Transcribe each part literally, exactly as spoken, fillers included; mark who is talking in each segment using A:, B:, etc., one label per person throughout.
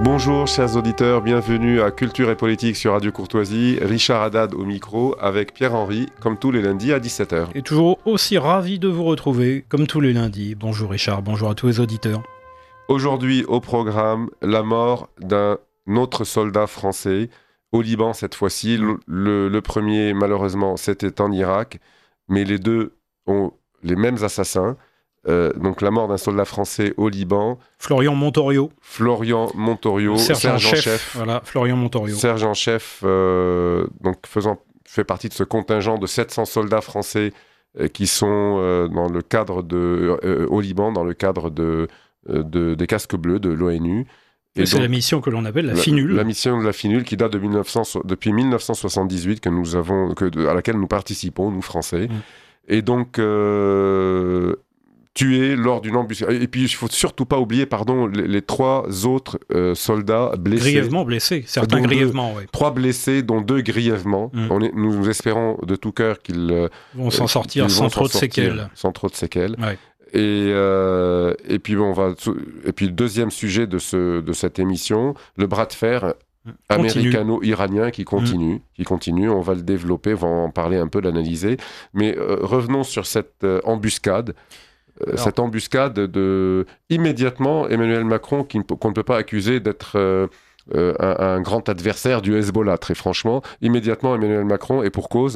A: Bonjour chers auditeurs, bienvenue à Culture et Politique sur Radio Courtoisie. Richard Haddad au micro avec Pierre-Henri, comme tous les lundis à dix-sept heures.
B: Et toujours aussi ravi de vous retrouver, comme tous les lundis. Bonjour Richard, bonjour à tous les auditeurs.
A: Aujourd'hui au programme, la mort d'un autre soldat français, au Liban cette fois-ci. Le, le, le premier, malheureusement, c'était en Irak, mais les deux ont les mêmes assassins. Euh, donc la mort d'un soldat français au Liban.
B: Florian Montorio.
A: Florian Montorio,
B: sergent,
A: sergent
B: chef.
A: chef.
B: Voilà, Florian Montorio.
A: Sergent chef, euh, donc faisant, fait partie de ce contingent de sept cents soldats français euh, qui sont euh, dans le cadre de, euh, au Liban, dans le cadre de, euh, de, des casques bleus de l'ONU.
B: Et c'est donc, la mission que l'on appelle la, la FINUL.
A: La mission de la FINUL qui date de mille neuf cents, depuis dix-neuf cent soixante-dix-huit que nous avons, que, de, à laquelle nous participons, nous Français. Mmh. Et donc... Euh, tués lors d'une embuscade. Et puis, il ne faut surtout pas oublier, pardon, les, les trois autres euh, soldats blessés.
B: Grièvement blessés, certains grièvement, oui.
A: Trois blessés, dont deux grièvement. Mm. On est, nous, nous espérons de tout cœur qu'ils euh,
B: vont s'en sortir
A: qu'ils
B: sans,
A: vont
B: trop
A: s'en
B: de séquelles.
A: Sans trop de séquelles.
B: Ouais.
A: Et, euh, et, puis, bon, on va, et puis, le deuxième sujet de, ce, de cette émission, le bras de fer américano-iranien qui continue, mmh. qui continue, on va le développer, on va en parler un peu, l'analyser. Mais euh, revenons sur cette euh, embuscade. Alors, cette embuscade de immédiatement Emmanuel Macron, qui, qu'on ne peut pas accuser d'être euh, euh, un, un grand adversaire du Hezbollah, très franchement, immédiatement Emmanuel Macron, et pour cause,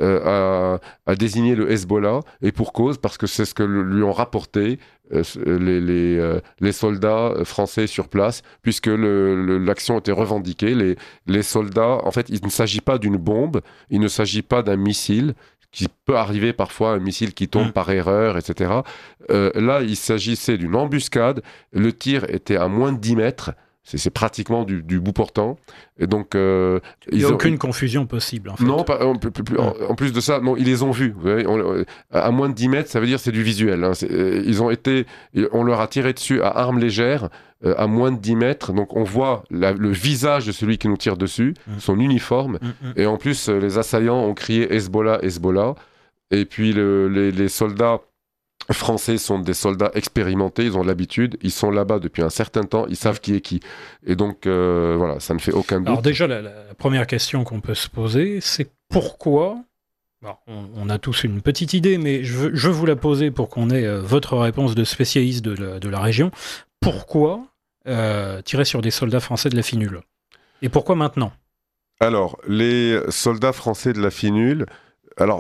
A: euh, a, a désigné le Hezbollah, et pour cause, parce que c'est ce que lui ont rapporté euh, les, les, euh, les soldats français sur place, puisque le, le, l'action était revendiquée. Les, les soldats, en fait, il ne s'agit pas d'une bombe, il ne s'agit pas d'un missile, qui peut arriver parfois, un missile qui tombe mmh. par erreur, et cetera. Euh, là, il s'agissait d'une embuscade. Le tir était à moins de dix mètres. C'est, c'est pratiquement du, du bout portant. Et donc, euh,
B: il n'y a aucune ont... confusion possible, en fait.
A: Non, pas, en, plus, plus, en, en plus de ça, non, ils les ont vus. Vous voyez, on, à moins de dix mètres, ça veut dire que c'est du visuel. Hein. C'est, ils ont été, on leur a tiré dessus à armes légères, euh, à moins de dix mètres. Donc, on voit la, le visage de celui qui nous tire dessus, mmh. son uniforme. Mmh, mmh. Et en plus, les assaillants ont crié Hezbollah, Hezbollah. Et puis, le, les, les soldats français sont des soldats expérimentés, ils ont l'habitude, ils sont là-bas depuis un certain temps, ils savent qui est qui. Et donc, euh, voilà, ça ne fait aucun doute.
B: Alors déjà, la, la première question qu'on peut se poser, c'est pourquoi... Alors, on, on a tous une petite idée, mais je veux, je veux vous la poser pour qu'on ait euh, votre réponse de spécialiste de la, de la région. Pourquoi euh, tirer sur des soldats français de la FINUL ? Et pourquoi maintenant ?
A: Alors, les soldats français de la FINUL... Alors,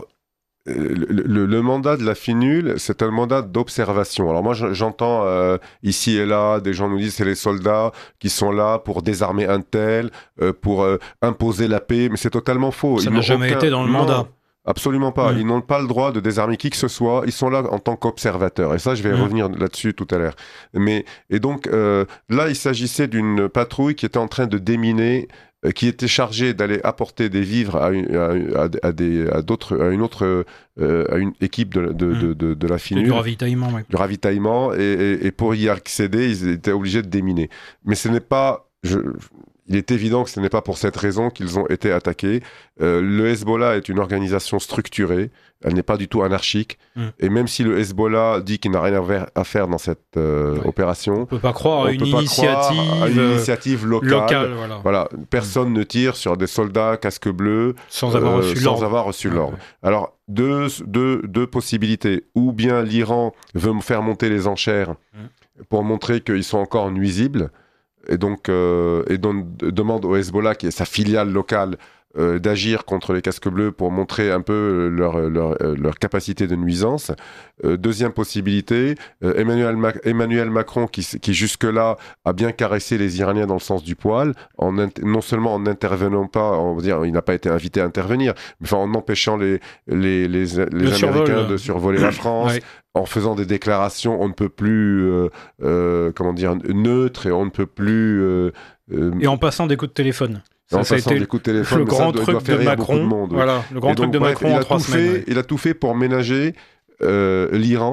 A: Le, le, le mandat de la FINUL, c'est un mandat d'observation. Alors moi, j'entends euh, ici et là, des gens nous disent c'est les soldats qui sont là pour désarmer un tel, euh, pour euh, imposer la paix, mais c'est totalement faux.
B: Ça
A: Ils
B: n'a jamais
A: aucun...
B: été dans le
A: non,
B: mandat.
A: Absolument pas. Mmh. Ils n'ont pas le droit de désarmer qui que ce soit. Ils sont là en tant qu'observateurs. Et ça, je vais mmh. revenir là-dessus tout à l'heure. Mais, et donc, euh, là, il s'agissait d'une patrouille qui était en train de déminer, euh, qui était chargée d'aller apporter des vivres à une, à, à, à des, à d'autres, à une autre, euh, à une équipe de, de, mmh. de, de, de la FINUL.
B: Du ravitaillement, oui.
A: Du ravitaillement. Et, et, et pour y accéder, ils étaient obligés de déminer. Mais ce n'est pas... Je, Il est évident que ce n'est pas pour cette raison qu'ils ont été attaqués. Euh, le Hezbollah est une organisation structurée, elle n'est pas du tout anarchique. Mm. Et même si le Hezbollah dit qu'il n'a rien à faire dans cette euh, ouais. opération,
B: on ne peut pas croire à une initiative,
A: à une initiative locale.
B: locale voilà.
A: Voilà, personne mm. ne tire sur des soldats casque bleu
B: sans avoir
A: euh,
B: reçu
A: sans
B: l'ordre.
A: Avoir reçu
B: ouais,
A: l'ordre.
B: Ouais.
A: Alors, deux, deux, deux possibilités. Ou bien l'Iran veut me faire monter les enchères mm. pour montrer qu'ils sont encore nuisibles. Et donc, euh, et donc demande au Hezbollah, qui est sa filiale locale, euh, d'agir contre les casques bleus pour montrer un peu leur, leur, leur capacité de nuisance. Euh, deuxième possibilité, euh, Emmanuel, Ma- Emmanuel Macron, qui, qui jusque-là a bien caressé les Iraniens dans le sens du poil, en int- non seulement en n'intervenant pas, on va dire, il n'a pas été invité à intervenir, mais enfin, en empêchant les, les, les, les Américains survol, de survoler la France, ouais. en faisant des déclarations, on ne peut plus, euh, euh, comment dire, neutre, et on ne peut plus... Euh,
B: euh, et en passant des coups de téléphone.
A: Ça, en ça passant des coups de téléphone,
B: le grand doit, truc doit de Macron.
A: De monde,
B: voilà, le grand
A: et
B: truc
A: donc,
B: de
A: bref,
B: Macron en trois
A: semaines.
B: Fait,
A: ouais. Il a tout fait pour ménager euh, l'Iran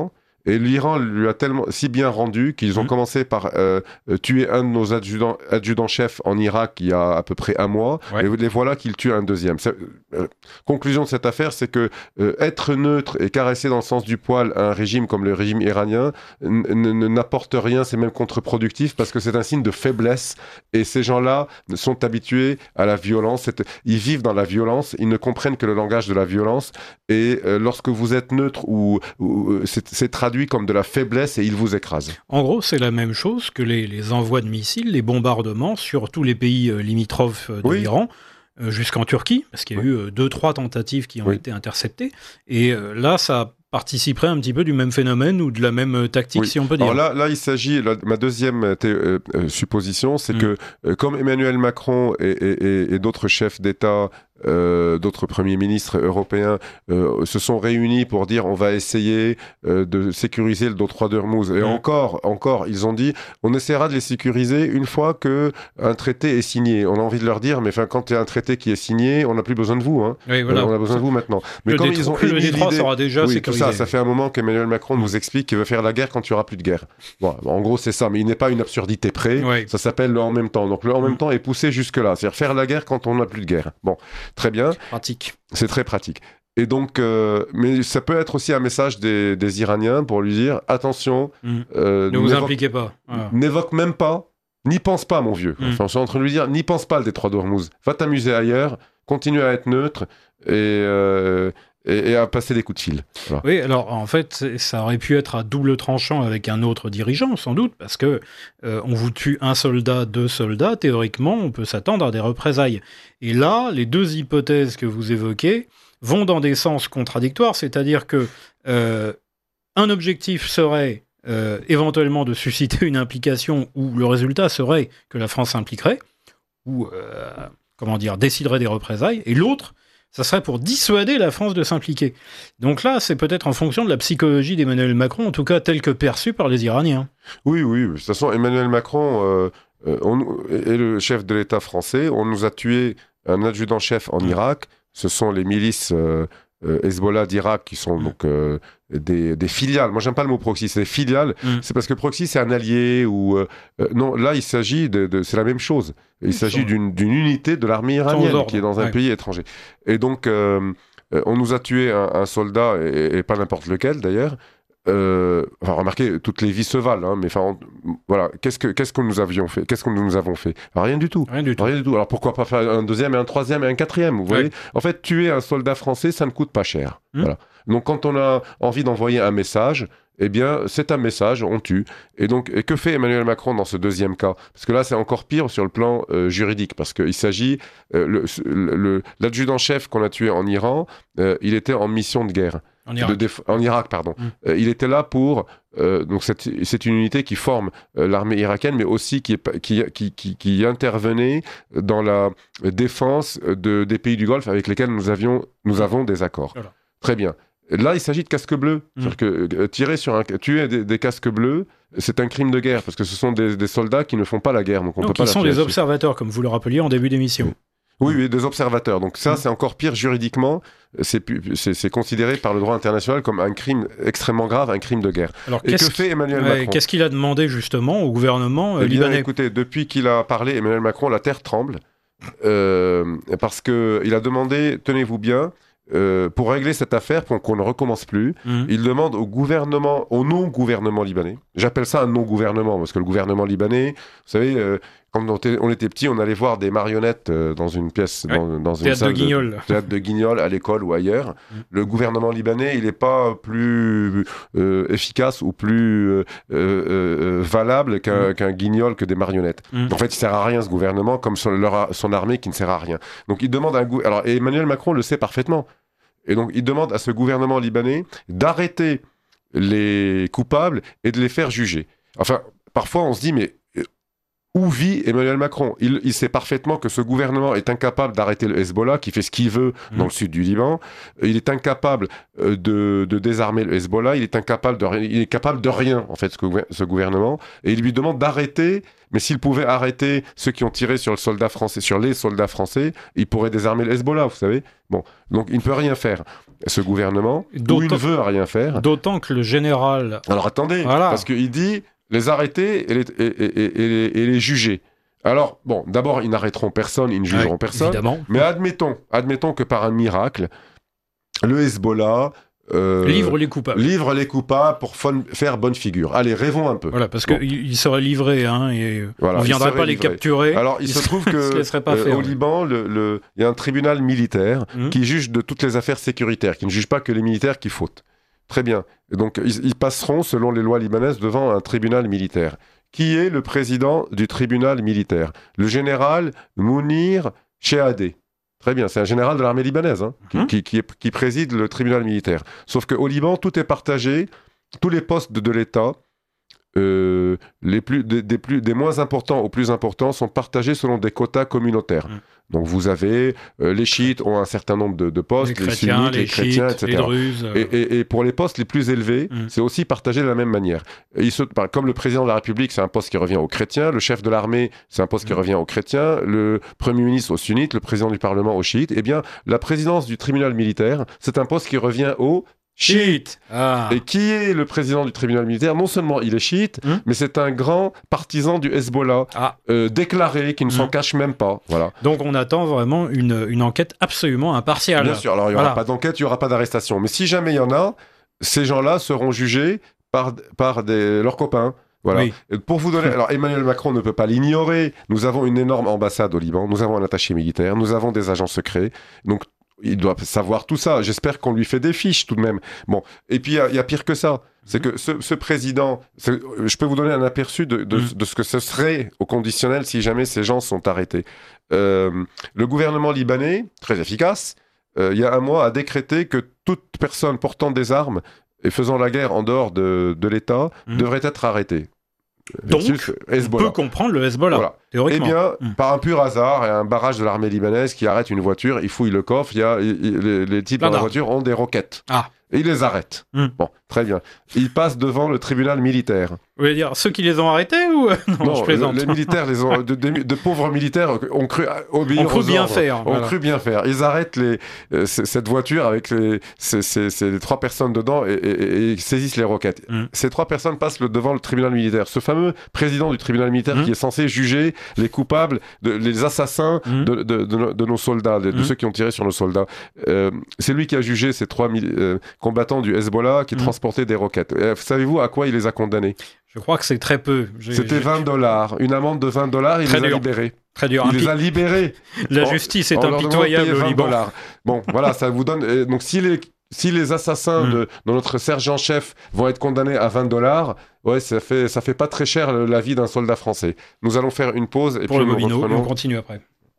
A: Et l'Iran lui a tellement si bien rendu qu'ils ont mmh. commencé par euh, tuer un de nos adjudants, adjudants-chefs en Irak il y a à peu près un mois. Ouais. Et les voilà qu'ils tuent un deuxième. Euh, conclusion de cette affaire, c'est que euh, être neutre et caresser dans le sens du poil un régime comme le régime iranien n- n- n'apporte rien, c'est même contre-productif parce que c'est un signe de faiblesse. Et ces gens-là sont habitués à la violence. C'est... Ils vivent dans la violence. Ils ne comprennent que le langage de la violence. Et euh, lorsque vous êtes neutre ou, ou c'est, c'est traduit comme de la faiblesse et il vous écrase.
B: En gros, c'est la même chose que les, les envois de missiles, les bombardements sur tous les pays euh, limitrophes de oui. l'Iran, euh, jusqu'en Turquie, parce qu'il y a oui. eu euh, deux, trois tentatives qui ont oui. été interceptées. Et euh, là, ça participerait un petit peu du même phénomène ou de la même tactique, oui. si on peut dire.
A: Alors là, là il s'agit, là, ma deuxième thé, euh, euh, supposition, c'est mmh. que euh, comme Emmanuel Macron et, et, et, et d'autres chefs d'État, Euh, d'autres premiers ministres européens euh, se sont réunis pour dire on va essayer euh, de sécuriser le détroit d'Ormuz. Et mmh. encore, encore, ils ont dit on essaiera de les sécuriser une fois qu'un traité est signé. On a envie de leur dire mais quand il y a un traité qui est signé, on n'a plus besoin de vous. Hein.
B: Oui, voilà.
A: euh, on a besoin de vous maintenant. Mais
B: le
A: comme
B: détro-
A: ils ont
B: le détroit sera déjà
A: oui,
B: sécurisé.
A: Tout ça, ça fait un moment qu'Emmanuel Macron nous explique qu'il veut faire la guerre quand il n'y aura plus de guerre. Bon, en gros, c'est ça, mais il n'est pas une absurdité près.
B: Oui.
A: Ça s'appelle le en même temps. Donc le en même
B: mmh.
A: temps est poussé jusque-là. C'est-à-dire faire la guerre quand on n'a plus de guerre. Bon, très bien.
B: Pratique.
A: C'est très pratique. Et donc, euh, mais ça peut être aussi un message des, des Iraniens pour lui dire attention,
B: mmh. euh, ne vous impliquez pas. Voilà.
A: N'évoque même pas, n'y pense pas, mon vieux. Mmh. Enfin, je suis en train de lui dire n'y pense pas le détroit d'Ormuz. Va t'amuser ailleurs, continue à être neutre et. Euh, Et, et à passer des coups de fil. Voilà.
B: Oui, alors en fait, ça aurait pu être à double tranchant avec un autre dirigeant, sans doute, parce que euh, on vous tue un soldat, deux soldats, théoriquement, on peut s'attendre à des représailles. Et là, les deux hypothèses que vous évoquez vont dans des sens contradictoires, c'est-à-dire que euh, un objectif serait euh, éventuellement de susciter une implication où le résultat serait que la France s'impliquerait, ou, euh, comment dire, déciderait des représailles, et l'autre, ça serait pour dissuader la France de s'impliquer. Donc là, c'est peut-être en fonction de la psychologie d'Emmanuel Macron, en tout cas telle que perçue par les Iraniens.
A: Oui, oui. De toute façon, Emmanuel Macron euh, on, est le chef de l'État français. On nous a tué un adjudant-chef en mmh. Irak. Ce sont les milices euh, euh, Hezbollah d'Irak qui sont mmh. donc euh, des, des filiales. Moi, j'aime pas le mot proxy, c'est des filiales. Mmh. C'est parce que proxy, c'est un allié ou euh, non. Là, il s'agit de, de c'est la même chose. Il Ils s'agit sont... d'une, d'une unité de l'armée iranienne qui est dans un ouais. pays étranger. Et donc, euh, on nous a tué un, un soldat et, et pas n'importe lequel d'ailleurs. Euh, enfin, remarquez, toutes les vies se valent, hein, mais enfin, on, voilà. Qu'est-ce que qu'est-ce que nous avions fait Qu'est-ce que nous avons fait Rien du tout.
B: Rien du tout.
A: Rien du tout. Alors pourquoi pas faire un deuxième, et un troisième et un quatrième Vous voyez. Ouais. En fait, tuer un soldat français, ça ne coûte pas cher. Mmh. Voilà. Donc, quand on a envie d'envoyer un message, eh bien, c'est un message, on tue. Et donc, et que fait Emmanuel Macron dans ce deuxième cas ? Parce que là, c'est encore pire sur le plan euh, juridique, parce qu'il s'agit euh, le, le, l'adjudant-chef qu'on a tué en Iran, euh, il était en mission de guerre.
B: En Irak.
A: De déf- en Irak, pardon.
B: Mmh.
A: Euh, il était là pour... Euh, donc c'est, c'est une unité qui forme euh, l'armée irakienne, mais aussi qui, est, qui, qui, qui, qui intervenait dans la défense de, des pays du Golfe avec lesquels nous, avions, nous avons des accords. Voilà. Très bien. Là, il s'agit de casques bleus. Mmh. C'est-à-dire que euh, tirer sur un, tuer des, des casques bleus, c'est un crime de guerre, parce que ce sont des, des soldats qui ne font pas la guerre. Donc on
B: donc
A: peut pas
B: ils sont des observateurs, comme vous le rappeliez en début d'émission.
A: Oui. Oui, oui, des observateurs. Donc ça, mmh. c'est encore pire juridiquement. C'est, c'est, c'est considéré par le droit international comme un crime extrêmement grave, un crime de guerre.
B: Alors,
A: et que fait Emmanuel
B: ouais,
A: Macron ?
B: Qu'est-ce qu'il a demandé justement au gouvernement
A: eh bien,
B: libanais ?
A: Écoutez, depuis qu'il a parlé, Emmanuel Macron, la terre tremble. Euh, parce qu'il a demandé, tenez-vous bien, euh, pour régler cette affaire, pour qu'on ne recommence plus, mmh. il demande au gouvernement, au non-gouvernement libanais, j'appelle ça un non-gouvernement, parce que le gouvernement libanais, vous savez, euh, quand on était, on était petit, on allait voir des marionnettes euh, dans une pièce, ouais. dans, dans une
B: théâtre
A: salle
B: de Guignol.
A: De, théâtre de Guignol, à l'école ou ailleurs. Mmh. Le gouvernement libanais, il n'est pas plus euh, efficace ou plus euh, euh, valable qu'un, mmh. qu'un Guignol, que des marionnettes. Mmh. En fait, il ne sert à rien, ce gouvernement, comme son, leur, son armée qui ne sert à rien. Donc, il demande un... Alors, et Emmanuel Macron le sait parfaitement. Et donc, il demande à ce gouvernement libanais d'arrêter les coupables et de les faire juger. Enfin, parfois, on se dit, mais où vit Emmanuel Macron. Il, il sait parfaitement que ce gouvernement est incapable d'arrêter le Hezbollah, qui fait ce qu'il veut mmh. dans le sud du Liban. Il est incapable euh, de, de désarmer le Hezbollah. Il est incapable de, il est capable de rien, en fait, ce, ce gouvernement. Et il lui demande d'arrêter. Mais s'il pouvait arrêter ceux qui ont tiré sur le soldat français, sur les soldats français, il pourrait désarmer le Hezbollah, vous savez. Bon, donc il ne peut rien faire, ce gouvernement, ou il ne veut rien faire.
B: D'autant que le général...
A: Alors attendez, voilà. Parce qu'il dit... les arrêter et les, et, et, et, les, et les juger. Alors, bon, d'abord, ils n'arrêteront personne, ils ne jugeront ouais, personne.
B: Évidemment.
A: Mais admettons, admettons que par un miracle, le Hezbollah... Euh,
B: livre les coupables.
A: Livre les coupables pour fon- faire bonne figure. Allez, rêvons un peu.
B: Voilà, parce bon. qu'ils seraient livrés, hein, et voilà, on ne viendrait pas livrés. les capturer.
A: Alors, il se trouve que euh, au Liban, le, le, il y a un tribunal militaire mmh. qui juge de toutes les affaires sécuritaires, qui ne juge pas que les militaires qui fautent. Très bien. Donc, ils, ils passeront, selon les lois libanaises, devant un tribunal militaire. Qui est le président du tribunal militaire ? Le général Mounir Chehadeh. Très bien, c'est un général de l'armée libanaise hein, qui, mmh. qui, qui, est, qui préside le tribunal militaire. Sauf qu'au Liban, tout est partagé, tous les postes de, de l'État, euh, les plus, des, des, plus, des moins importants aux plus importants, sont partagés selon des quotas communautaires. Mmh. Donc vous avez, euh, les chiites ont un certain nombre de, de postes,
B: les,
A: les
B: chrétiens,
A: sunnites,
B: les,
A: les chrétiens,
B: chiites,
A: et cetera.
B: Les druzes, euh...
A: et, et, et pour les postes les plus élevés, mmh. c'est aussi partagé de la même manière. Et il se, comme le président de la République, c'est un poste qui revient aux chrétiens, le chef de l'armée, c'est un poste mmh. qui revient aux chrétiens, le premier ministre aux sunnites, le président du Parlement aux chiites, eh bien la présidence du tribunal militaire, c'est un poste qui revient aux chiite.
B: Ah.
A: Et qui est le président du tribunal militaire ? Non seulement il est chiite, mmh. mais c'est un grand partisan du Hezbollah, ah. euh, déclaré, qui ne mmh. s'en cache même pas. Voilà.
B: Donc on attend vraiment une, une enquête absolument impartiale.
A: Bien sûr, alors il n'y aura
B: voilà.
A: pas d'enquête, il n'y aura pas d'arrestation. Mais si jamais il y en a, ces gens-là seront jugés par, par des, leurs copains. Voilà. Oui. Pour vous donner, alors Emmanuel Macron ne peut pas l'ignorer. Nous avons une énorme ambassade au Liban, nous avons un attaché militaire, nous avons des agents secrets. Donc il doit savoir tout ça. J'espère qu'on lui fait des fiches tout de même. Bon, et puis il y, y a pire que ça. C'est que ce, ce président, je peux vous donner un aperçu de, de, mmh. de ce que ce serait au conditionnel si jamais ces gens sont arrêtés. Euh, le gouvernement libanais, très efficace, euh, il y a un mois a décrété que toute personne portant des armes et faisant la guerre en dehors de, de l'État mmh. devrait être arrêtée.
B: Donc, on peut comprendre le Hezbollah, voilà. théoriquement.
A: Eh bien,
B: mmh.
A: par un pur hasard, il y a un barrage de l'armée libanaise qui arrête une voiture, il fouille le coffre, il y a, il, il, les, les types Plein dans la voiture ont des roquettes.
B: Ah.
A: Et ils les arrêtent. Mmh. Bon, très bien. Ils passent devant le tribunal militaire.
B: Vous voulez dire ceux qui les ont arrêtés ou non,
A: non,
B: je plaisante.
A: Le, les militaires, les ont, de, de, de pauvres militaires ont cru obéir
B: ont cru
A: aux
B: bien
A: ordres.
B: faire.
A: Ont voilà. cru bien faire. Ils arrêtent les, euh, c- cette voiture avec les, c- c- c- les trois personnes dedans et, et, et, et saisissent les roquettes. Mmh. Ces trois personnes passent le, devant le tribunal militaire. Ce fameux président du tribunal militaire mmh. qui est censé juger les coupables, de, les assassins mmh. de, de, de, de nos soldats, de, mmh. de ceux qui ont tiré sur nos soldats. Euh, c'est lui qui a jugé ces trois mille, euh, combattants du Hezbollah qui mmh. transportaient des roquettes. Euh, savez-vous à quoi il les a condamnés ?
B: Je crois que c'est très peu. J'ai,
A: C'était
B: j'ai...
A: vingt dollars. Une amende de vingt dollars, il
B: très
A: les
B: dur.
A: a libérés.
B: Très dur.
A: Il
B: Impi...
A: les a libérés.
B: La justice est
A: en, en
B: impitoyable au Liban.
A: Dollars. Bon, voilà, ça vous donne... Et donc, si les, si les assassins mm. de, de notre sergent-chef vont être condamnés à vingt dollars, ouais, ça fait, ça fait pas très cher la vie d'un soldat français. Nous allons faire une pause et
B: Pour
A: puis
B: le
A: nous
B: Bobino,
A: reprenons.
B: Et on continue après.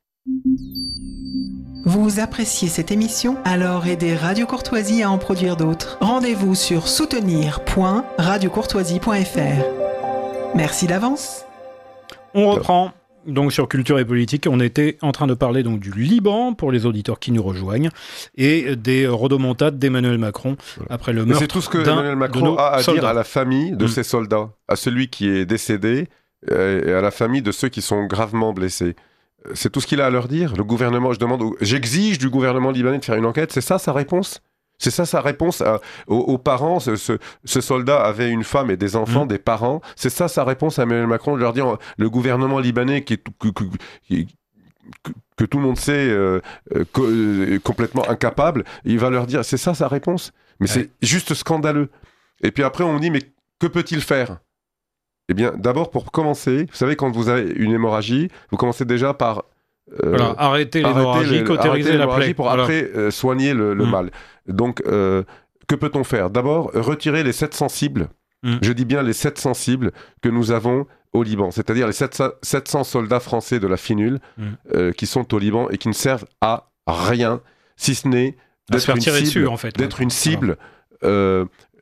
C: Vous appréciez cette émission ? Alors aidez Radio Courtoisie à en produire d'autres. Rendez-vous sur soutenir point radio courtoisie point f r. Merci d'avance.
B: On reprend. Donc sur Culture et Politique, on était en train de parler donc du Liban pour les auditeurs qui nous rejoignent et des rodomontades d'Emmanuel Macron voilà. après le meurtre.
A: Mais c'est tout ce que Emmanuel Macron a à
B: soldats.
A: dire à la famille de mmh. ces soldats, à celui qui est décédé et à la famille de ceux qui sont gravement blessés. C'est tout ce qu'il a à leur dire. Le gouvernement, je demande, j'exige du gouvernement libanais de faire une enquête. C'est ça sa réponse ? C'est ça sa réponse à, aux, aux parents. Ce, ce, ce soldat avait une femme et des enfants, mmh. des parents. C'est ça sa réponse à Emmanuel Macron de leur dire le gouvernement libanais qui est que, que, qui, que, que tout le monde sait euh, co- complètement incapable. Il va leur dire c'est ça sa réponse. Mais ouais. c'est juste scandaleux. Et puis après on dit mais que peut-il faire ? Eh bien, d'abord, pour commencer, vous savez, quand vous avez une hémorragie, vous commencez déjà par...
B: Euh, voilà, arrêter l'hémorragie,
A: arrêter
B: cautériser
A: arrêter
B: la plaie.
A: Pour
B: voilà.
A: après euh, soigner le, le mmh. mal. Donc, euh, que peut-on faire ? D'abord, retirer les sept cents cibles, mmh. je dis bien les sept cents cibles que nous avons au Liban, c'est-à-dire les sept cents soldats français de la FINUL mmh. euh, qui sont au Liban et qui ne servent à rien, si ce n'est d'être, une cible,
B: dessus, en fait,
A: d'être
B: ouais.
A: une cible... Euh,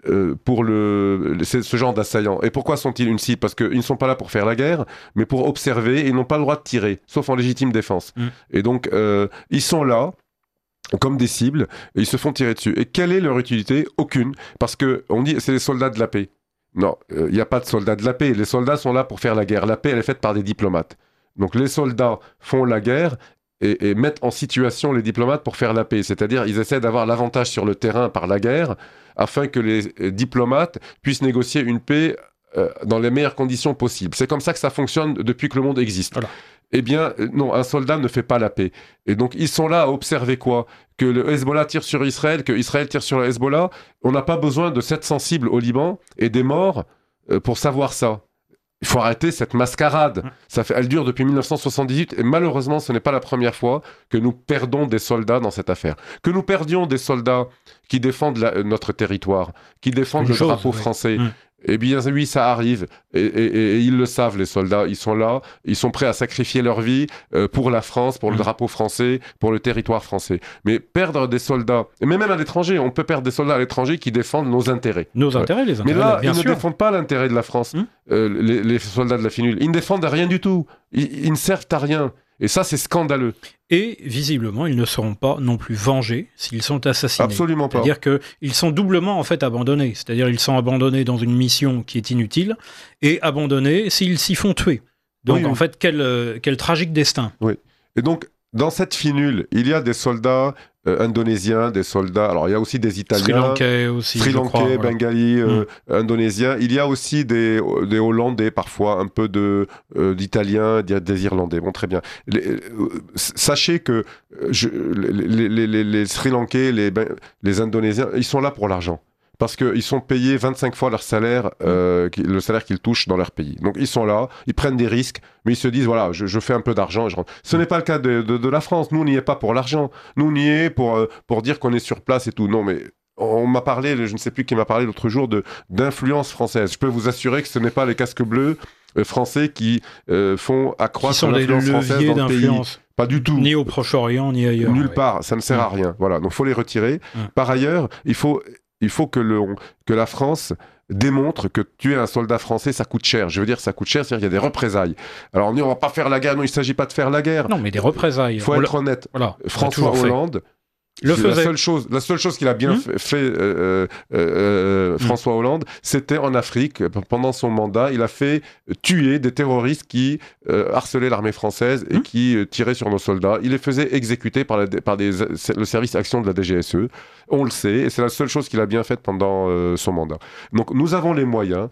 A: euh, pour le, ce genre d'assaillants. Et pourquoi sont-ils une cible ? Parce qu'ils ne sont pas là pour faire la guerre, mais pour observer, et ils n'ont pas le droit de tirer, sauf en légitime défense. Mmh. Et donc, euh, ils sont là, comme des cibles, et ils se font tirer dessus. Et quelle est leur utilité ? Aucune. Parce qu'on dit, c'est les soldats de la paix. Non, il euh, n'y a pas de soldats de la paix. Les soldats sont là pour faire la guerre. La paix, elle est faite par des diplomates. Donc les soldats font la guerre et, et mettent en situation les diplomates pour faire la paix. C'est-à-dire, ils essaient d'avoir l'avantage sur le terrain par la guerre, afin que les euh, diplomates puissent négocier une paix euh, dans les meilleures conditions possibles. C'est comme ça que ça fonctionne depuis que le monde existe. Voilà. Eh bien, non, un soldat ne fait pas la paix. Et donc, ils sont là à observer quoi ? Que le Hezbollah tire sur Israël, que Israël tire sur le Hezbollah. On n'a pas besoin de sept cents cibles au Liban et des morts euh, pour savoir ça. Il faut arrêter cette mascarade. Ça fait, elle dure depuis mille neuf cent soixante-dix-huit et malheureusement, ce n'est pas la première fois que nous perdons des soldats dans cette affaire. Que nous perdions des soldats qui défendent la, notre territoire, qui défendent Une le chose, drapeau oui. français. Mmh. Eh bien oui, ça arrive, et, et, et, et ils le savent, les soldats, ils sont là, ils sont prêts à sacrifier leur vie euh, pour la France, pour le drapeau français, pour le territoire français. Mais perdre des soldats, mais même à l'étranger, on peut perdre des soldats à l'étranger qui défendent nos intérêts.
B: Nos intérêts, ouais. les intérêts,
A: Mais là,
B: bien
A: ils
B: sûr.
A: ne défendent pas l'intérêt de la France, mmh. euh, les, les soldats de la finule. Ils ne défendent rien du tout, ils, ils ne servent à rien. Et ça, c'est scandaleux.
B: Et visiblement, ils ne seront pas non plus vengés s'ils sont assassinés.
A: Absolument pas.
B: C'est-à-dire qu'ils sont doublement en fait abandonnés. C'est-à-dire qu'ils sont abandonnés dans une mission qui est inutile et abandonnés s'ils s'y font tuer. Donc oui, en oui. fait, quel, euh, quel tragique destin.
A: Oui. Et donc, dans cette finule, il y a des soldats euh, indonésiens, des soldats... Alors, il y a aussi des Italiens...
B: Sri Lankais aussi,
A: Sri Lankais,
B: voilà.
A: Bengali, euh, mm. Indonésiens. Il y a aussi des, des Hollandais, parfois, un peu de, euh, d'Italiens, des Irlandais. Bon, très bien. Les, euh, sachez que je, les, les, les, les Sri Lankais, les, les Indonésiens, ils sont là pour l'argent. Parce qu'ils sont payés vingt-cinq fois leur salaire, euh, le salaire qu'ils touchent dans leur pays. Donc ils sont là, ils prennent des risques, mais ils se disent, voilà, je, je fais un peu d'argent et je rentre. Ce n'est pas le cas de, de, de la France. Nous, on n'y est pas pour l'argent. Nous, on y est pour, euh, pour dire qu'on est sur place et tout. Non, mais on m'a parlé, je ne sais plus qui m'a parlé l'autre jour, de, d'influence française. Je peux vous assurer que ce n'est pas les casques bleus euh, français qui euh, font accroître l'influence française dans le pays. Pas du tout.
B: Ni au Proche-Orient, ni ailleurs.
A: Nulle
B: ouais.
A: part. Ça ne sert à rien. Voilà. Donc, il faut les retirer. Hum. Par ailleurs, il faut... Il faut que, le, que la France démontre que tuer un soldat français, ça coûte cher. Je veux dire, ça coûte cher, c'est-à-dire qu'il y a des représailles. Alors on dit, on va pas faire la guerre. Non, il ne s'agit pas de faire la guerre.
B: Non, mais des représailles.
A: Il faut être honnête.
B: Voilà,
A: François Hollande,
B: le
A: la seule chose, la seule chose qu'il a bien mmh. fait, euh, euh, euh, François mmh. Hollande, c'était en Afrique, pendant son mandat, il a fait tuer des terroristes qui euh, harcelaient l'armée française et mmh. qui euh, tiraient sur nos soldats. Il les faisait exécuter par, la, par des, le service action de la D G S E. On le sait, et c'est la seule chose qu'il a bien faite pendant euh, son mandat. Donc nous avons les moyens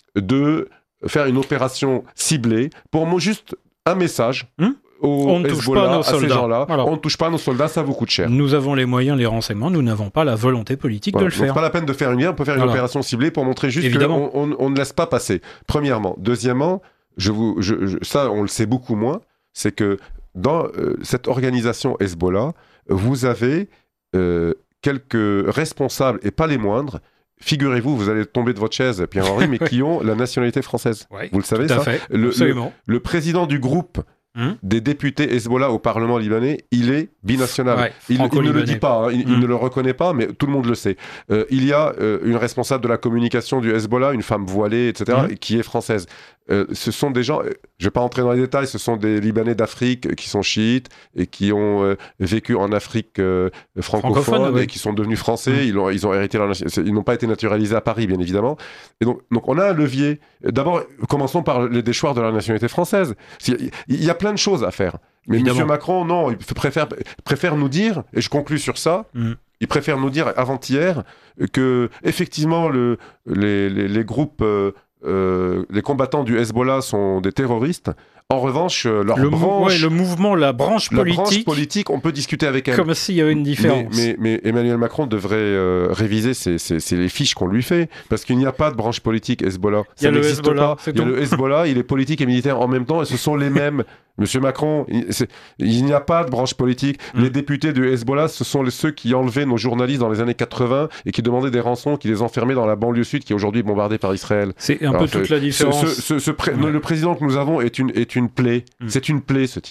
A: de faire une opération ciblée pour juste un message. Mmh.
B: On ne touche pas nos soldats.
A: On ne touche pas nos soldats, ça vous coûte cher.
B: Nous avons les moyens, les renseignements, nous n'avons pas la volonté politique voilà. de le
A: Donc,
B: faire.
A: C'est pas la peine de faire une guerre, on peut faire une voilà. opération ciblée pour montrer juste qu'on on, on ne laisse pas passer. Premièrement. Deuxièmement, je vous, je, je, ça on le sait beaucoup moins, c'est que dans euh, cette organisation Hezbollah, vous avez euh, quelques responsables, et pas les moindres, figurez-vous, vous allez tomber de votre chaise, Pierre-Henri, mais qui ont la nationalité française.
B: Ouais,
A: vous le savez,
B: tout à
A: ça
B: fait.
A: le,
B: Absolument.
A: Le, le président du groupe Hum? des députés Hezbollah au Parlement libanais, il est binational.
B: Ouais,
A: il, il ne le dit pas, hein, il, hum. il ne le reconnaît pas, mais tout le monde le sait. Euh, il y a euh, une responsable de la communication du Hezbollah, une femme voilée, et cetera, hum. qui est française. Euh, ce sont des gens, je ne vais pas entrer dans les détails, ce sont des Libanais d'Afrique qui sont chiites et qui ont euh, vécu en Afrique euh, francophone, francophone ouais. et qui sont devenus français. Hum. Ils, ont, ils ont hérité leur, ils n'ont pas été naturalisés à Paris, bien évidemment. Et donc, donc on a un levier. D'abord, commençons par les déchoirs de la nationalité française. Il y a plein de choses à faire. Mais M. Macron, non, il préfère, préfère nous dire, et je conclus sur ça, mm. il préfère nous dire avant-hier que, effectivement, le, les, les, les groupes, euh, euh, les combattants du Hezbollah sont des terroristes. En revanche, leur
B: le
A: branche...
B: Mou- ouais, le mouvement, la branche politique...
A: La branche politique, on peut discuter avec elle.
B: Comme s'il y avait une différence.
A: Mais, mais, mais Emmanuel Macron devrait euh, réviser ses, ses, ses, les fiches qu'on lui fait, parce qu'il n'y a pas de branche politique Hezbollah.
B: Il y a le Hezbollah,
A: il y a le Hezbollah, il est politique et militaire en même temps, et ce sont les mêmes. Monsieur Macron, il, il n'y a pas de branche politique. Mm. Les députés du Hezbollah, ce sont les, ceux qui enlevaient nos journalistes dans les années quatre-vingts et qui demandaient des rançons, qui les enfermaient dans la banlieue sud, qui est aujourd'hui bombardée par Israël.
B: C'est un Alors, peu toute la différence.
A: Ce, ce, ce pré- ouais. Le président que nous avons est une, est une plaie. Mm. C'est une plaie, ce type.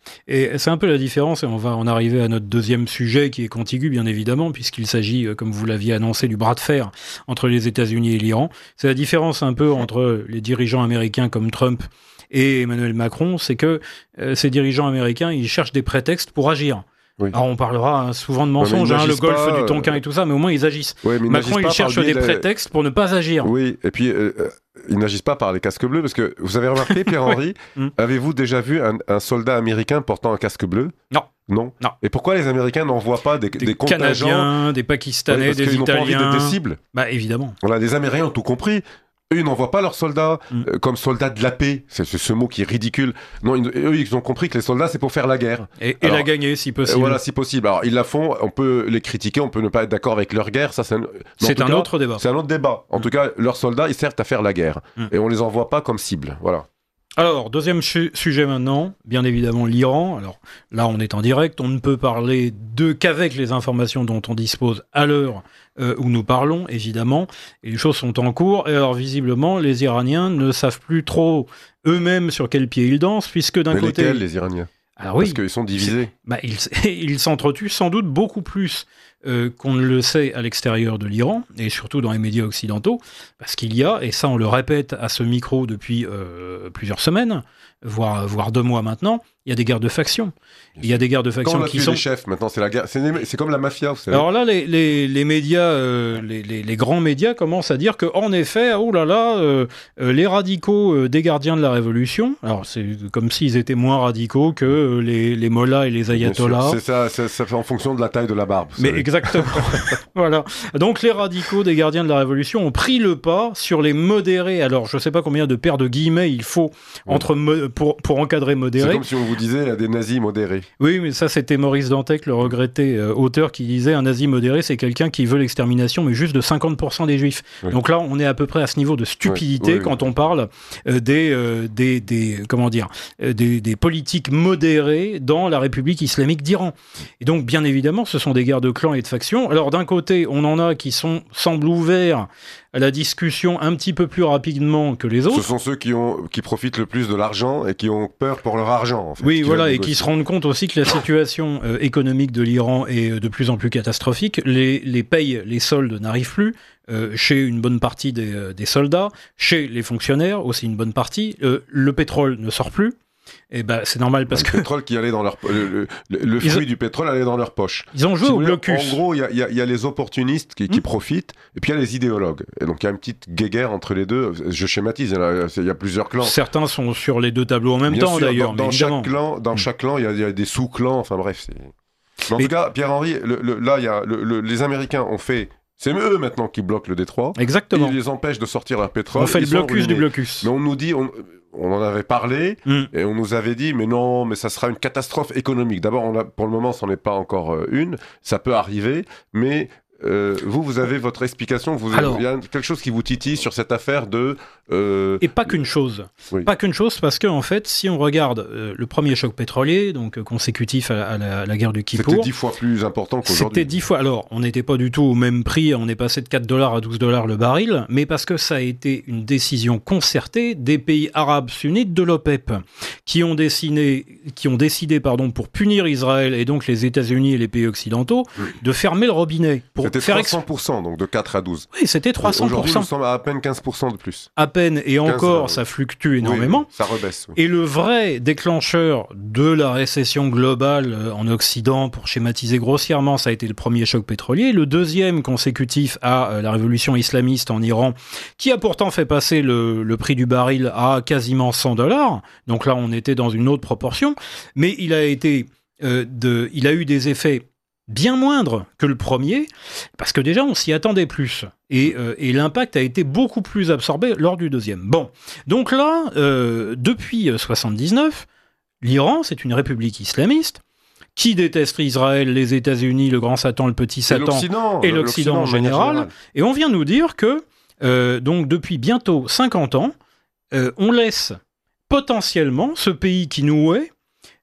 B: Et c'est un peu la différence, et on va en arriver à notre deuxième sujet qui est contigu, bien évidemment, puisqu'il s'agit, comme vous l'aviez annoncé, du bras de fer entre les États-Unis et l'Iran. C'est la différence un peu entre les dirigeants américains comme Trump et Emmanuel Macron, c'est que euh, ces dirigeants américains, ils cherchent des prétextes pour agir. Oui. Alors on parlera hein, souvent de mensonges, ouais, hein, le golfe pas, du Tonkin euh... et tout ça, mais au moins ils agissent. Ouais, ils Macron, il cherche des les... prétextes pour ne pas agir.
A: Oui, et puis euh, ils n'agissent pas par les casques bleus, parce que vous avez remarqué, Pierre-Henri, oui. avez-vous déjà vu un, un soldat américain portant un casque bleu ?
B: Non.
A: Non.
B: non.
A: Et pourquoi les Américains n'envoient pas des, des,
B: des
A: contingents
B: Canadiens, des Pakistanais,
A: oui,
B: des
A: qu'ils
B: Italiens ?
A: N'ont pas envie d'être des cibles.
B: Bah évidemment.
A: Voilà, les Américains ont tout compris. Eux, ils n'envoient pas leurs soldats mm. euh, comme soldats de la paix. C'est, c'est ce mot qui est ridicule. Non, ils, eux, ils ont compris que les soldats, c'est pour faire la guerre.
B: Et, et Alors, la gagner, si possible.
A: Euh, voilà, si possible. Alors, ils la font. On peut les critiquer, on peut ne pas être d'accord avec leur guerre. Ça, c'est un,
B: c'est un
A: cas,
B: autre débat.
A: C'est un autre débat. En mm. tout cas, leurs soldats, ils servent à faire la guerre. Mm. Et on les envoie pas comme cible. Voilà.
B: Alors, deuxième su- sujet maintenant, bien évidemment l'Iran. Alors là, on est en direct, on ne peut parler de qu'avec les informations dont on dispose à l'heure euh, où nous parlons, évidemment. Et les choses sont en cours. Et alors, visiblement, les Iraniens ne savent plus trop eux-mêmes sur quel pied ils dansent, puisque d'un
A: Mais
B: côté...
A: lesquels, les Iraniens ?
B: Alors oui,
A: parce qu'ils sont divisés.
B: Bah, ils, ils s'entretuent sans doute beaucoup plus euh, qu'on ne le sait à l'extérieur de l'Iran, et surtout dans les médias occidentaux, parce qu'il y a, et ça on le répète à ce micro depuis euh, plusieurs semaines, voire, voire deux mois maintenant, il y a des guerres de factions. Il y a des guerres de factions
A: Quand on a
B: qui
A: tué
B: sont...
A: les chefs, maintenant c'est la guerre. C'est, c'est comme la mafia, vous savez.
B: Alors là, les, les, les médias, euh, les, les, les grands médias commencent à dire que, en effet, oh là là, euh, euh, les radicaux euh, des gardiens de la Révolution, alors c'est comme s'ils étaient moins radicaux que euh, les, les mollahs et les ayatollahs.
A: C'est ça, c'est, ça fait en fonction de la taille de la barbe.
B: Mais savez. Exactement. Voilà. Donc les radicaux des gardiens de la Révolution ont pris le pas sur les modérés. Alors je ne sais pas combien de paires de guillemets il faut entre mo- pour, pour encadrer modéré.
A: C'est comme si on vous disait il y a des nazis modérés.
B: Oui, mais ça c'était Maurice Dantec, le regretté euh, auteur, qui disait un nazi modéré, c'est quelqu'un qui veut l'extermination, mais juste de cinquante pour cent des juifs. Oui. Donc là, on est à peu près à ce niveau de stupidité oui, oui, quand oui. on parle euh, des, euh, des, des, comment dire, euh, des, des politiques modérées dans la République islamique d'Iran. Et donc, bien évidemment, ce sont des guerres de clans et de factions. Alors d'un côté, on en a qui sont, semblent ouverts à la discussion un petit peu plus rapidement que les autres.
A: Ce sont ceux qui, ont, qui profitent le plus de l'argent et qui ont peur pour leur argent. En fait,
B: oui, voilà, et qui se rendent compte aussi que la situation euh, économique de l'Iran est de plus en plus catastrophique. Les, les payes, les soldes n'arrivent plus. Euh, chez une bonne partie des, euh, des soldats, chez les fonctionnaires aussi une bonne partie. Euh, le pétrole ne sort plus. Et ben c'est normal parce
A: le
B: que
A: le pétrole qui allait dans leur le, le, le fruit ont... du pétrole allait dans leur poche.
B: Ils ont joué si au blocus.
A: En gros, il y a, y, a, y a les opportunistes qui, qui mmh. profitent, et puis il y a les idéologues. Et donc il y a une petite guéguerre entre les deux. Je schématise. Il y, y a plusieurs clans.
B: Certains sont sur les deux tableaux en même
A: Bien
B: temps
A: sûr,
B: d'ailleurs.
A: Dans, dans chaque clan, dans
B: mmh.
A: chaque clan, il y, y a des sous-clans. Enfin bref. C'est... Mais en et... tout cas, Pierre-Henri, le, le, là, il y a le, le, les Américains ont fait. C'est eux maintenant qui bloquent le détroit.
B: Exactement.
A: Ils les empêchent de sortir leur pétrole.
B: On fait le blocus du blocus.
A: Mais on nous dit, on, on en avait parlé, mm. et on nous avait dit, mais non, mais ça sera une catastrophe économique. D'abord, on a, pour le moment, ça n'en est pas encore euh, une. Ça peut arriver, mais euh, vous, vous avez votre explication. Vous, Alors, il y a quelque chose qui vous titille sur cette affaire de... Euh,
B: et pas qu'une chose. Oui. Pas qu'une chose, parce que en fait, si on regarde euh, le premier choc pétrolier, donc euh, consécutif à, à, la, à la guerre du Kippour...
A: C'était dix fois plus important qu'aujourd'hui.
B: C'était dix fois... Alors, on n'était pas du tout au même prix, on est passé de quatre dollars à douze dollars le baril, mais parce que ça a été une décision concertée des pays arabes sunnites de l'OPEP, qui ont, dessiné, qui ont décidé, pardon, pour punir Israël et donc les États-Unis et les pays occidentaux, oui. de fermer le robinet. Pour
A: c'était
B: faire
A: trois cents pour cent, donc de quatre à douze.
B: Oui, c'était trois cents pour cent.
A: Aujourd'hui, nous sommes à à peine quinze pour cent de plus.
B: À peine, et encore, ça fluctue énormément.
A: Oui, ça rebaisse. Oui.
B: Et le vrai déclencheur de la récession globale en Occident, pour schématiser grossièrement, ça a été le premier choc pétrolier. Le deuxième consécutif à la révolution islamiste en Iran, qui a pourtant fait passer le, le prix du baril à quasiment cent dollars. Donc là, on était dans une autre proportion. Mais il a été, euh, de, il a eu des effets bien moindre que le premier, parce que déjà on s'y attendait plus, et, euh, et l'impact a été beaucoup plus absorbé lors du deuxième. Bon, donc là, euh, depuis soixante-dix-neuf, l'Iran, c'est une république islamiste, qui déteste Israël, les États-Unis, le grand Satan, le petit Satan,
A: et l'Occident,
B: et l'Occident en général, général, et on vient nous dire que, euh, donc depuis bientôt cinquante ans, euh, on laisse potentiellement ce pays qui nous est...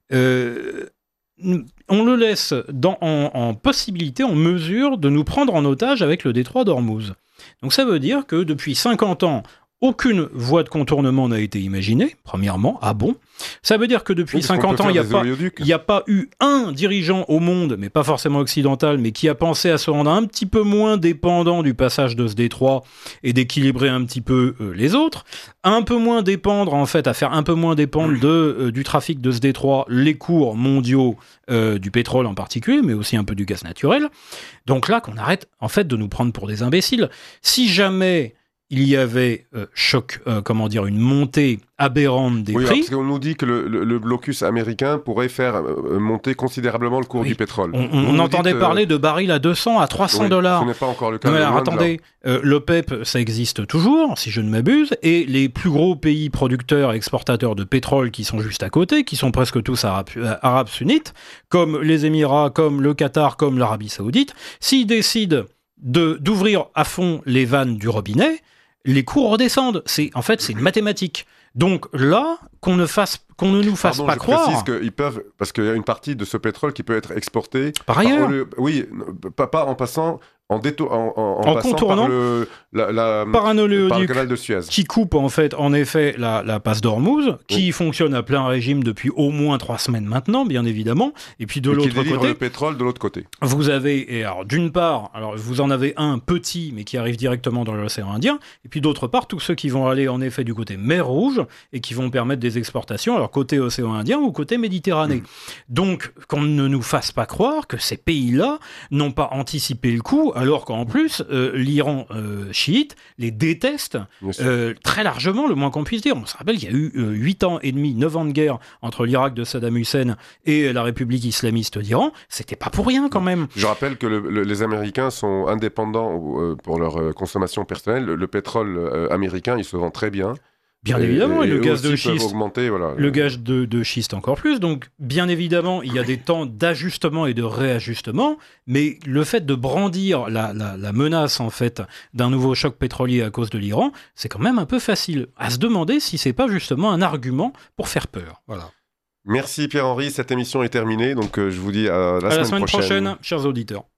B: Euh, on le laisse dans, en, en possibilité, en mesure de nous prendre en otage avec le détroit d'Ormuz. Donc ça veut dire que depuis cinquante ans, aucune voie de contournement n'a été imaginée, premièrement. Ah bon ? Ça veut dire que depuis oui, cinquante ans, il n'y a, pas, y a pas eu un dirigeant au monde, mais pas forcément occidental, mais qui a pensé à se rendre un petit peu moins dépendant du passage de ce détroit et d'équilibrer un petit peu euh, les autres, un peu moins dépendre, en fait, à faire un peu moins dépendre de, euh, du trafic de ce détroit, les cours mondiaux euh, du pétrole en particulier, mais aussi un peu du gaz naturel. Donc là, qu'on arrête, en fait, de nous prendre pour des imbéciles. Si jamais il y avait euh, choc, euh, comment dire, une montée aberrante des
A: oui,
B: prix.
A: Parce qu'on nous dit que le, le, le blocus américain pourrait faire euh, monter considérablement le cours oui. du pétrole.
B: On, on, on entendait dites, parler euh... de barils à deux cents, à trois cents dollars.
A: Oui, ce n'est pas encore le cas.
B: Non, alors, attendez, euh, l'OPEP, ça existe toujours, si je ne m'abuse, et les plus gros pays producteurs et exportateurs de pétrole qui sont juste à côté, qui sont presque tous arabes, euh, arabes sunnites, comme les Émirats, comme le Qatar, comme l'Arabie Saoudite, s'ils décident de, d'ouvrir à fond les vannes du robinet, les cours redescendent. C'est, en fait, c'est une mathématique. Donc là, qu'on ne, fasse, qu'on ne nous fasse
A: Pardon,
B: pas
A: je
B: croire...
A: précise qu'ils peuvent, parce qu'il y a une partie de ce pétrole qui peut être exporté...
B: Par ailleurs
A: par le, Oui, pas, pas en passant... En, déto- en, en,
B: en, en contournant
A: par le, la, la,
B: par un oléoduc
A: par le canal de Suez.
B: Qui coupe en fait, en effet, la, la passe d'Ormuz, qui oui. fonctionne à plein régime depuis au moins trois semaines maintenant, bien évidemment. Et puis de
A: et
B: l'autre
A: qui délivre
B: côté,
A: le pétrole de l'autre côté.
B: Vous avez, et alors d'une part, alors vous en avez un petit, mais qui arrive directement dans l'océan Indien, et puis d'autre part, tous ceux qui vont aller en effet du côté mer Rouge et qui vont permettre des exportations, alors côté océan Indien ou côté Méditerranée. Mmh. Donc, qu'on ne nous fasse pas croire que ces pays-là n'ont pas anticipé le coup, alors qu'en plus, Euh, l'Iran euh, chiite les déteste euh, très largement, le moins qu'on puisse dire. On se rappelle qu'il y a eu euh, huit ans et demi, neuf ans de guerre entre l'Irak de Saddam Hussein et la République islamiste d'Iran. C'était pas pour rien quand même.
A: Je rappelle que le, le, les Américains sont indépendants euh, pour leur euh, consommation personnelle. Le, le pétrole euh, américain, il se vend très bien.
B: Bien et, évidemment, et, et le gaz de schiste,
A: augmenter, voilà.
B: le gaz de, de schiste encore plus. Donc, bien évidemment, il y a des temps d'ajustement et de réajustement, mais le fait de brandir la, la, la menace en fait d'un nouveau choc pétrolier à cause de l'Iran, c'est quand même un peu facile à se demander si c'est pas justement un argument pour faire peur. Voilà.
A: Merci Pierre-Henri, cette émission est terminée, donc euh, je vous dis à la,
B: à
A: semaine,
B: la semaine
A: prochaine.
B: prochaine, chers auditeurs.